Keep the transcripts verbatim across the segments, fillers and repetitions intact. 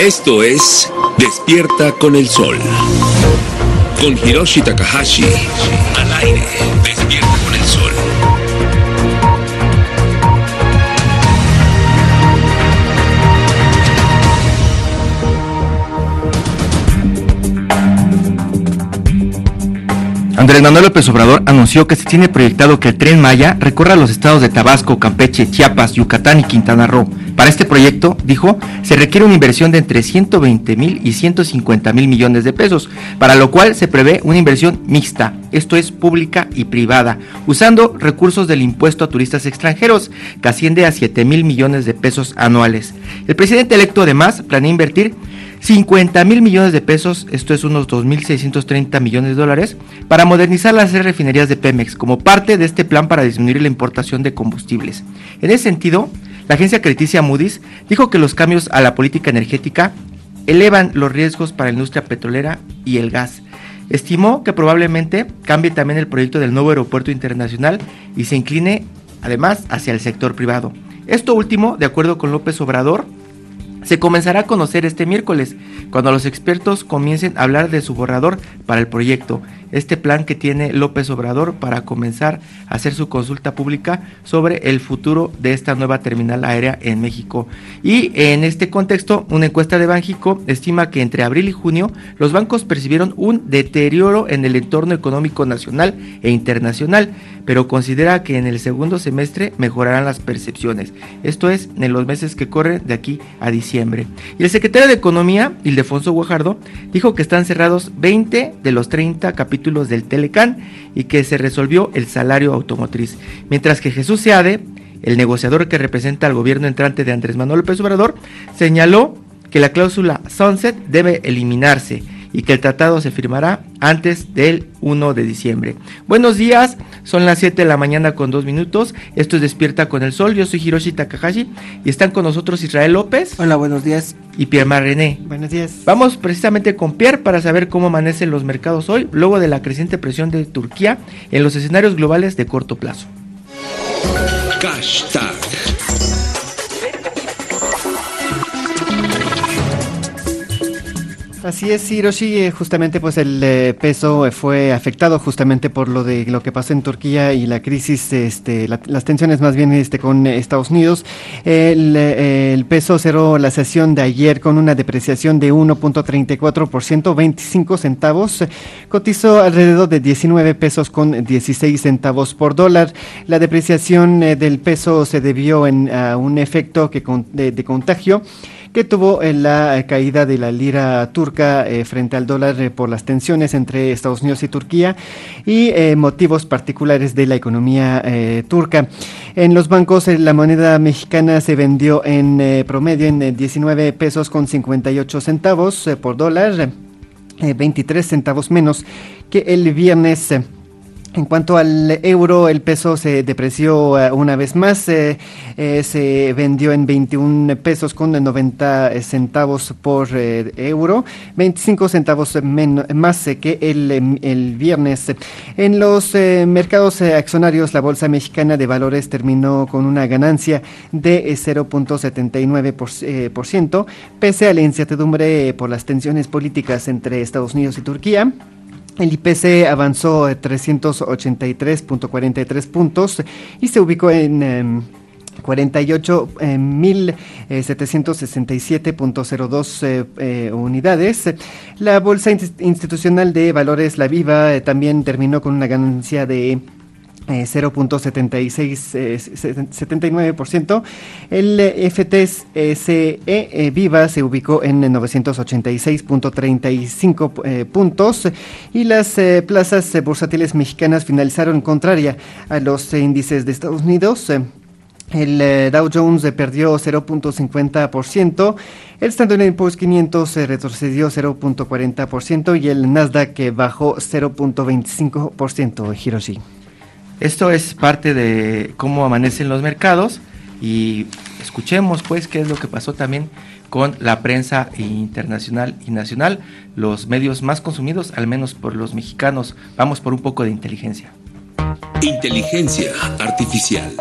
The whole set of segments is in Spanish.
Esto es Despierta con el Sol. Con Hiroshi Takahashi. Al aire. Despierta con el Sol. Andrés Manuel López Obrador anunció que se tiene proyectado que el Tren Maya recorra los estados de Tabasco, Campeche, Chiapas, Yucatán y Quintana Roo. Para este proyecto, dijo, se requiere una inversión de entre ciento veinte mil y ciento cincuenta mil millones de pesos, para lo cual se prevé una inversión mixta, esto es pública y privada, usando recursos del impuesto a turistas extranjeros, que asciende a siete mil millones de pesos anuales. El presidente electo además planea invertir cincuenta mil millones de pesos, esto es unos dos mil seiscientos treinta millones de dólares, para modernizar las tres refinerías de Pemex, como parte de este plan para disminuir la importación de combustibles. En ese sentido, la agencia crediticia Moody's dijo que los cambios a la política energética elevan los riesgos para la industria petrolera y el gas. Estimó que probablemente cambie también el proyecto del nuevo aeropuerto internacional y se incline además hacia el sector privado. Esto último, de acuerdo con López Obrador, se comenzará a conocer este miércoles, cuando los expertos comiencen a hablar de su borrador para el proyecto, este plan que tiene López Obrador para comenzar a hacer su consulta pública sobre el futuro de esta nueva terminal aérea en México. Y en este contexto, una encuesta de Banxico estima que entre abril y junio los bancos percibieron un deterioro en el entorno económico nacional e internacional, pero considera que en el segundo semestre mejorarán las percepciones, esto es, en los meses que corren de aquí a diciembre. Y el secretario de Economía, Ildefonso Guajardo, dijo que están cerrados veinte de los treinta capítulos del Telecán y que se resolvió el salario automotriz, mientras que Jesús Seade, el negociador que representa al gobierno entrante de Andrés Manuel López Obrador, señaló que la cláusula Sunset debe eliminarse y que el tratado se firmará antes del primero de diciembre. Buenos días, son las siete de la mañana con dos minutos, esto es Despierta con el Sol, yo soy Hiroshi Takahashi y están con nosotros Israel López. Hola, buenos días. Y Pierre René. Buenos días. Vamos precisamente con Pierre para saber cómo amanecen los mercados hoy, luego de la creciente presión de Turquía en los escenarios globales de corto plazo. Hashtag. Así es, Hiroshi, justamente pues el eh, peso fue afectado justamente por lo de lo que pasó en Turquía y la crisis, este, la, las tensiones más bien este, con Estados Unidos. El, eh, el peso cerró la sesión de ayer con una depreciación de uno punto treinta y cuatro por ciento, veinticinco centavos. Cotizó alrededor de diecinueve pesos con dieciséis centavos por dólar. La depreciación eh, del peso se debió en, a un efecto que con, de, de contagio que tuvo en la caída de la lira turca eh, frente al dólar eh, por las tensiones entre Estados Unidos y Turquía y eh, motivos particulares de la economía eh, turca. En los bancos eh, la moneda mexicana se vendió en eh, promedio en eh, diecinueve pesos con cincuenta y ocho centavos eh, por dólar, eh, veintitrés centavos menos que el viernes. Eh, En cuanto al euro, el peso se depreció uh, una vez más, eh, eh, se vendió en veintiún pesos con noventa centavos por eh, euro, veinticinco centavos men- más eh, que el, el viernes. En los eh, mercados eh, accionarios, la Bolsa Mexicana de Valores terminó con una ganancia de eh, cero punto setenta y nueve por ciento, pese a la incertidumbre eh, por las tensiones políticas entre Estados Unidos y Turquía. El I P C avanzó trescientos ochenta y tres punto cuarenta y tres puntos y se ubicó en eh, cuarenta y ocho mil setecientos sesenta y siete punto cero dos eh, eh, unidades. La Bolsa Institucional de Valores, la Viva, eh, también terminó con una ganancia de Eh, cero punto setenta y seis, eh, setenta y nueve por ciento. El eh, F T S E eh, Viva se ubicó en novecientos ochenta y seis punto treinta y cinco eh, puntos y las eh, plazas eh, bursátiles mexicanas finalizaron contraria a los eh, índices de Estados Unidos. Eh, El eh, Dow Jones eh, perdió cero punto cincuenta por ciento, el Standard and Poor's quinientos eh, retrocedió cero punto cuarenta por ciento y el Nasdaq eh, bajó cero punto veinticinco por ciento, Hiroshi. Esto es parte de cómo amanecen los mercados y escuchemos pues qué es lo que pasó también con la prensa internacional y nacional, los medios más consumidos, al menos por los mexicanos. Vamos por un poco de inteligencia. Inteligencia artificial.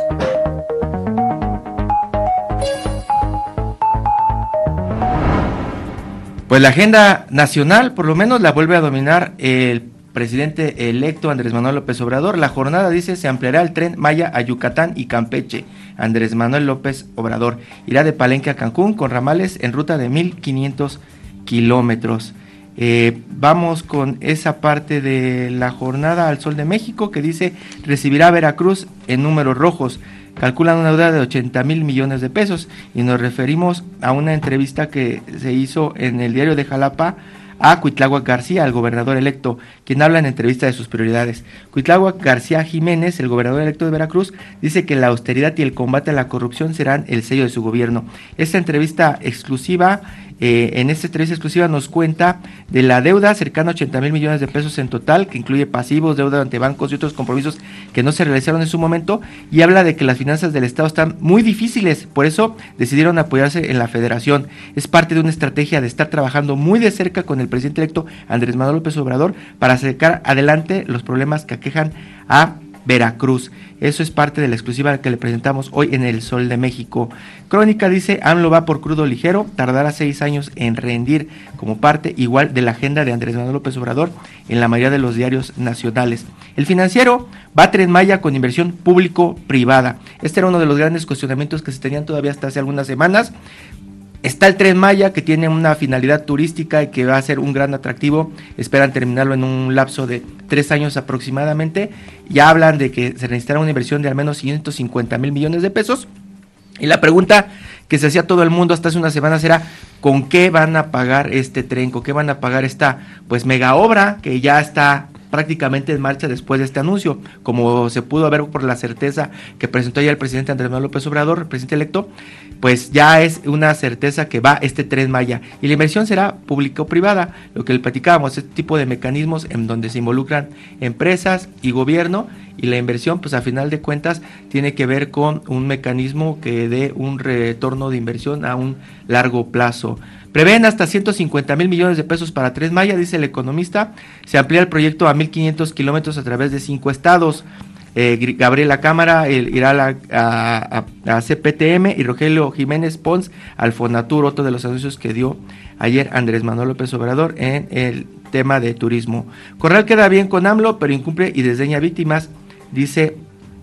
Pues la agenda nacional, por lo menos, la vuelve a dominar el presidente electo Andrés Manuel López Obrador. La jornada, dice, se ampliará el Tren Maya a Yucatán y Campeche. Andrés Manuel López Obrador irá de Palenque a Cancún con ramales en ruta de mil quinientos kilómetros. Eh, vamos con esa parte de la jornada al Sol de México, que dice, recibirá a Veracruz en números rojos. Calculan una deuda de ochenta mil millones de pesos, y nos referimos a una entrevista que se hizo en el diario de Jalapa a Cuitláhuac García, el gobernador electo, quien habla en entrevista de sus prioridades. Cuitláhuac García Jiménez, el gobernador electo de Veracruz, dice que la austeridad y el combate a la corrupción serán el sello de su gobierno. Esta entrevista exclusiva, eh, en esta entrevista exclusiva nos cuenta de la deuda cercana a ochenta mil millones de pesos en total, que incluye pasivos, deuda ante bancos y otros compromisos que no se realizaron en su momento, y habla de que las finanzas del Estado están muy difíciles, por eso decidieron apoyarse en la Federación. Es parte de una estrategia de estar trabajando muy de cerca con el presidente electo Andrés Manuel López Obrador para sacar adelante los problemas que aquejan a Veracruz. Eso es parte de la exclusiva que le presentamos hoy en el Sol de México. Crónica dice, AMLO va por crudo ligero, tardará seis años en rendir, como parte igual de la agenda de Andrés Manuel López Obrador en la mayoría de los diarios nacionales. El Financiero va a Tren Maya con inversión público-privada. Este era uno de los grandes cuestionamientos que se tenían todavía hasta hace algunas semanas. Está el Tren Maya, que tiene una finalidad turística y que va a ser un gran atractivo. Esperan terminarlo en un lapso de tres años aproximadamente. Ya hablan de que se necesitará una inversión de al menos ciento cincuenta mil millones de pesos. Y la pregunta que se hacía todo el mundo hasta hace unas semanas era, ¿con qué van a pagar este tren? ¿Con qué van a pagar esta pues mega obra que ya está prácticamente en marcha después de este anuncio? Como se pudo ver por la certeza que presentó ya el presidente Andrés Manuel López Obrador, el presidente electo, pues ya es una certeza que va este Tren Maya, y la inversión será público-privada, lo que le platicábamos, este tipo de mecanismos en donde se involucran empresas y gobierno, y la inversión pues a final de cuentas tiene que ver con un mecanismo que dé un retorno de inversión a un largo plazo. Prevén hasta ciento cincuenta mil millones de pesos para Tren Maya, dice el economista. Se amplía el proyecto a mil quinientos kilómetros a través de cinco estados. Eh, Gabriela Cámara el, irá a, la, a, a, a C P T M y Rogelio Jiménez Pons al Fonatur, otro de los anuncios que dio ayer Andrés Manuel López Obrador en el tema de turismo. Corral queda bien con AMLO, pero incumple y desdeña víctimas, dice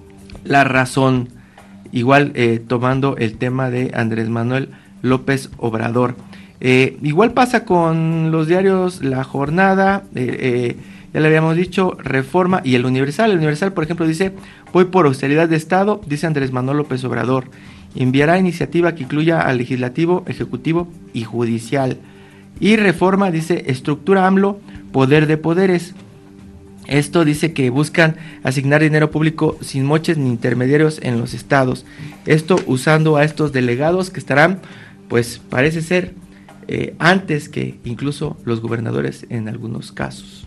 La Razón, igual eh, tomando el tema de Andrés Manuel López Obrador. Eh, igual pasa con los diarios La Jornada, eh, eh, ya le habíamos dicho, Reforma y El Universal. El Universal, por ejemplo, dice, voy por austeridad de Estado, dice Andrés Manuel López Obrador. Enviará iniciativa que incluya al Legislativo, Ejecutivo y Judicial. Y Reforma dice, estructura AMLO, poder de poderes. Esto dice que buscan asignar dinero público sin moches ni intermediarios en los estados. Esto usando a estos delegados que estarán, pues parece ser, eh, antes que incluso los gobernadores en algunos casos.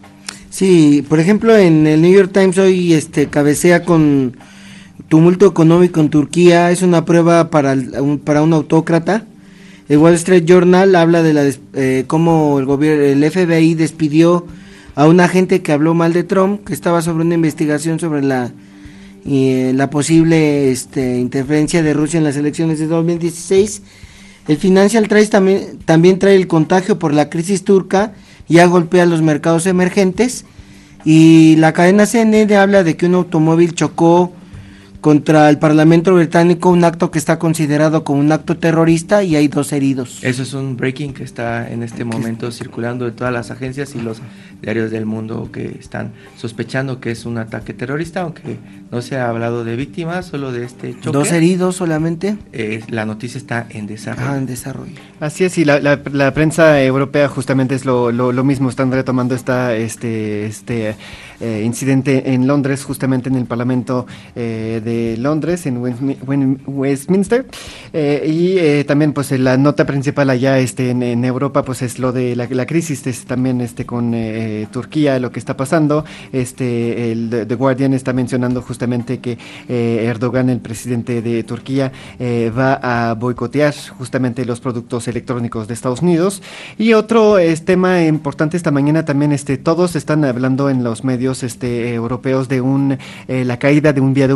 Sí, por ejemplo, en el New York Times hoy este cabecea con tumulto económico en Turquía, es una prueba para, un, para un autócrata. El Wall Street Journal habla de la eh, cómo el gobierno, el F B I despidió a un agente que habló mal de Trump, que estaba sobre una investigación sobre la eh, la posible este, interferencia de Rusia en las elecciones de dos mil dieciséis. El Financial Times también, también trae el contagio por la crisis turca, ya golpea los mercados emergentes, y la cadena C N N habla de que un automóvil chocó contra el Parlamento británico, un acto que está considerado como un acto terrorista, y hay dos heridos. Eso es un breaking que está en este momento circulando en todas las agencias y los diarios del mundo, que están sospechando que es un ataque terrorista, aunque no se ha hablado de víctimas, solo de este choque. Dos heridos solamente. Eh, la noticia está en desarrollo. Ah, en desarrollo. Así es, y la, la, la prensa europea justamente es lo, lo, lo mismo, están retomando esta, este, este eh, incidente en Londres, justamente en el Parlamento eh, de Londres, en Westminster, eh, y eh, también pues la nota principal allá este, en, en Europa pues es lo de la, la crisis este, también este, con eh, Turquía, lo que está pasando. Este, el The Guardian está mencionando justamente que eh, Erdogan, el presidente de Turquía, eh, va a boicotear justamente los productos electrónicos de Estados Unidos. Y otro es, tema importante esta mañana también, este, todos están hablando en los medios este, europeos de un eh, la caída de un viaducto este,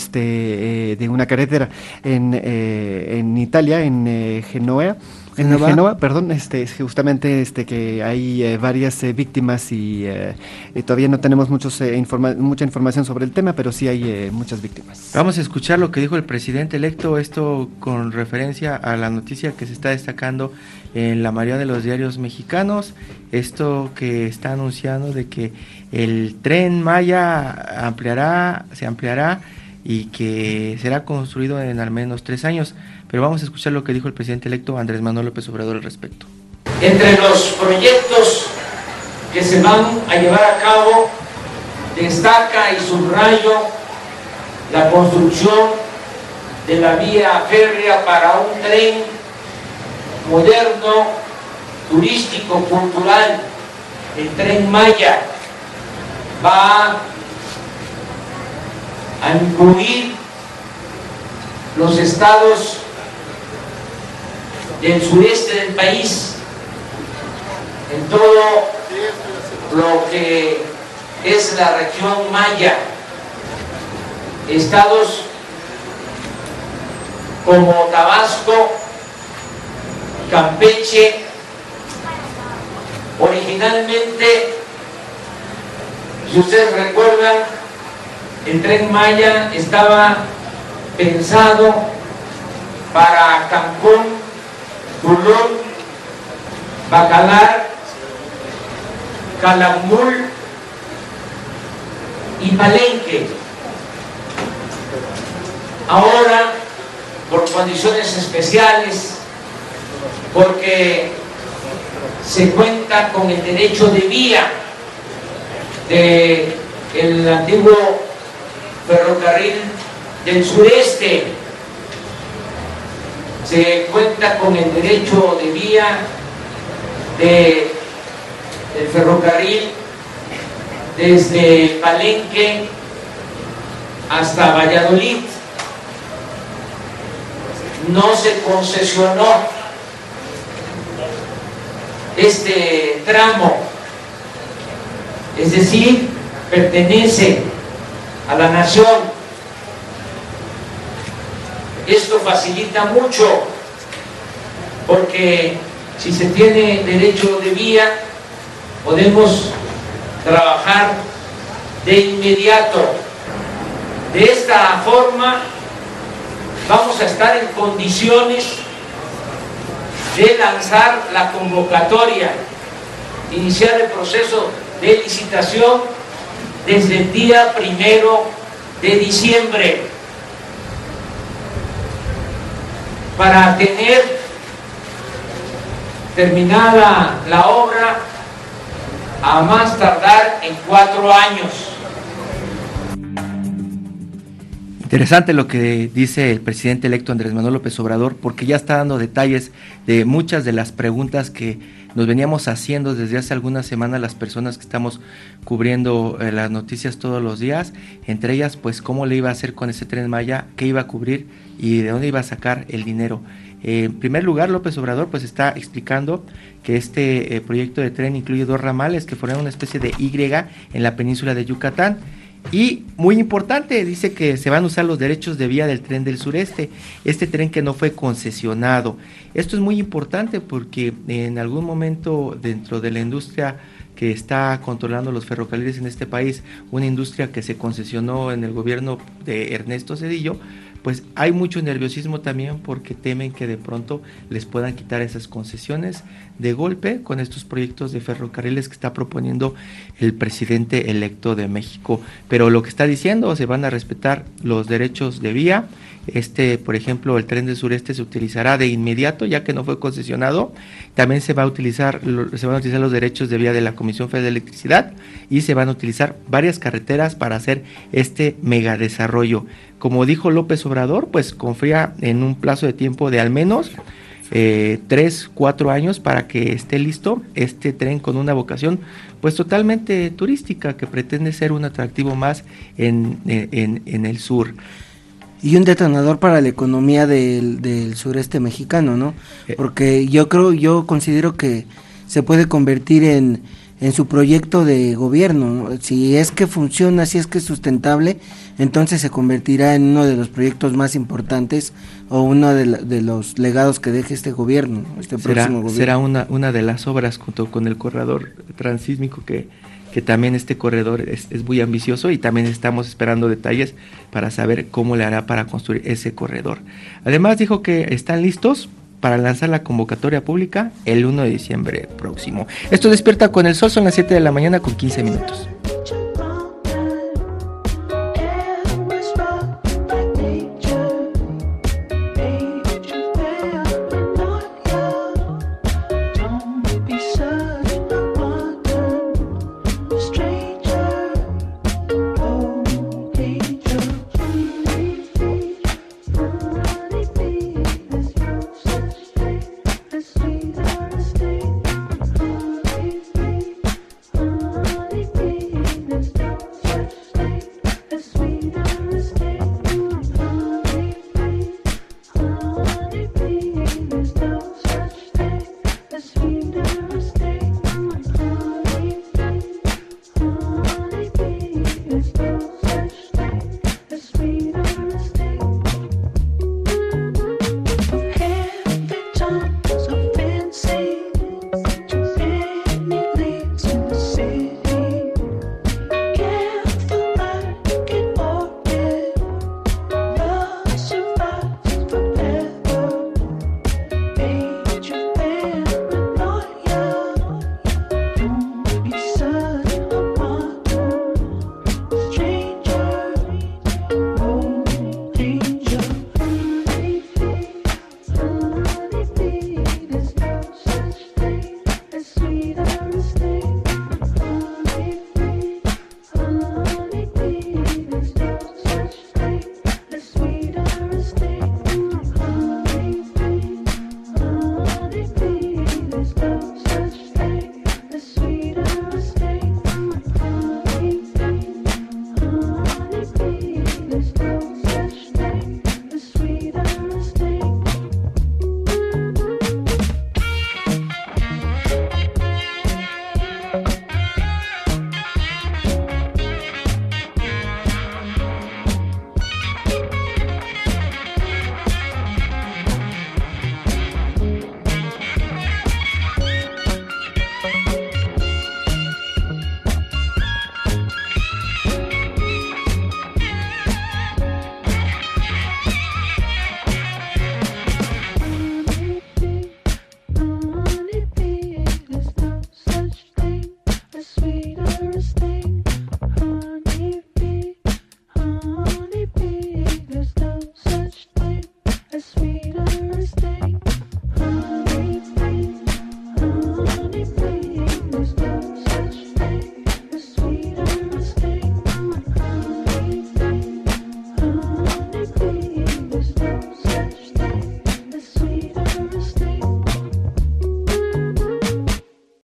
este eh, de una carretera en, eh, en Italia, en eh, Genoa. En Génova. Génova, perdón, este, justamente este que hay eh, varias eh, víctimas y eh, eh, todavía no tenemos muchos eh, informa- mucha información sobre el tema, pero sí hay eh, muchas víctimas. Vamos a escuchar lo que dijo el presidente electo, esto con referencia a la noticia que se está destacando en la mayoría de los diarios mexicanos, esto que está anunciando de que el Tren Maya ampliará, se ampliará y que será construido en al menos tres años. Pero vamos a escuchar lo que dijo el presidente electo Andrés Manuel López Obrador al respecto. Entre los proyectos que se van a llevar a cabo, destaca y subrayo la construcción de la vía férrea para un tren moderno, turístico, cultural. El Tren Maya va a incluir los estados del sureste del país, en todo lo que es la región maya, estados como Tabasco, Campeche. Originalmente, si ustedes recuerdan, el Tren Maya estaba pensado para Cancún, Tulum, Bacalar, Calakmul y Palenque. Ahora, por condiciones especiales, porque se cuenta con el derecho de vía del antiguo ferrocarril del sureste, se cuenta con el derecho de vía de, del ferrocarril desde Palenque hasta Valladolid. No se concesionó este tramo, es decir, pertenece a la nación. Esto facilita mucho, porque si se tiene derecho de vía, podemos trabajar de inmediato. De esta forma, vamos a estar en condiciones de lanzar la convocatoria, iniciar el proceso de licitación desde el día primero de diciembre, para tener terminada la obra a más tardar en cuatro años. Interesante lo que dice el presidente electo Andrés Manuel López Obrador, porque ya está dando detalles de muchas de las preguntas que nos veníamos haciendo desde hace algunas semanas las personas que estamos cubriendo eh, las noticias todos los días, entre ellas pues cómo le iba a hacer con ese Tren Maya, qué iba a cubrir y de dónde iba a sacar el dinero. Eh, en primer lugar, López Obrador pues está explicando que este eh, proyecto de tren incluye dos ramales que forman una especie de Y en la península de Yucatán. Y muy importante, dice que se van a usar los derechos de vía del tren del sureste, este tren que no fue concesionado. Esto es muy importante porque en algún momento dentro de la industria que está controlando los ferrocarriles en este país, una industria que se concesionó en el gobierno de Ernesto Zedillo, pues hay mucho nerviosismo también porque temen que de pronto les puedan quitar esas concesiones de golpe con estos proyectos de ferrocarriles que está proponiendo el presidente electo de México. Pero lo que está diciendo, se van a respetar los derechos de vía. Este, por ejemplo, el tren del sureste se utilizará de inmediato, ya que no fue concesionado. También se va a utilizar, se van a utilizar los derechos de vía de la Comisión Federal de Electricidad y se van a utilizar varias carreteras para hacer este megadesarrollo. Como dijo López Obrador, pues confía en un plazo de tiempo de al menos eh, tres, cuatro años para que esté listo este tren con una vocación pues totalmente turística que pretende ser un atractivo más en, en, en el sur. Y un detonador para la economía del, del sureste mexicano, ¿no? Porque yo creo, yo considero que se puede convertir en, en su proyecto de gobierno. Si es que funciona, si es que es sustentable, entonces se convertirá en uno de los proyectos más importantes o uno de, la, de los legados que deje este gobierno, este será, próximo gobierno. Será una, una de las obras junto con el corredor transísmico que, que también este corredor es, es muy ambicioso y también estamos esperando detalles para saber cómo le hará para construir ese corredor. Además dijo que están listos para lanzar la convocatoria pública el uno de diciembre próximo. Esto Despierta con el Sol, son las siete de la mañana con quince minutos.